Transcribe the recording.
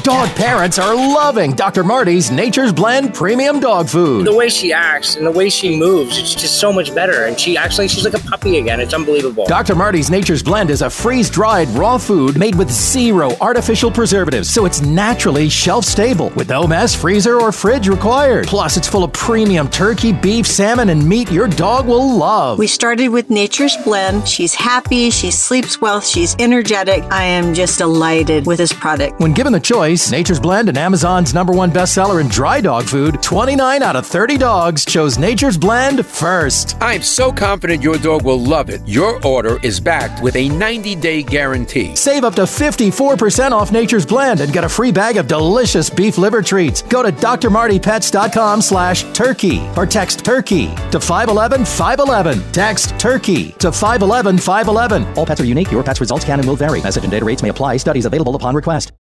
Dog parents are loving Dr. Marty's Nature's Blend Premium Dog Food. The way she acts and the way she moves, it's just so much better. And she's like a puppy again. It's unbelievable. Dr. Marty's Nature's Blend is a freeze-dried raw food made with 0 artificial preservatives, so it's naturally shelf-stable with no mess, freezer, or fridge required. Plus, it's full of premium turkey, beef, salmon, and meat your dog will love. We started with Nature's Blend. She's happy, she sleeps well, she's energetic. I am just delighted with this product. When given the choice, Nature's Blend and Amazon's #1 bestseller in dry dog food, 29 out of 30 dogs chose Nature's Blend first. I'm so confident your dog will love it. Your order is backed with a 90-day guarantee. Save up to 54% off Nature's Blend and get a free bag of delicious beef liver treats. Go to drmartypets.com/turkey or text turkey to 511-511. Text turkey to 511-511. All pets are unique. Your pet's results can and will vary. Message and data rates may apply. Studies available upon request.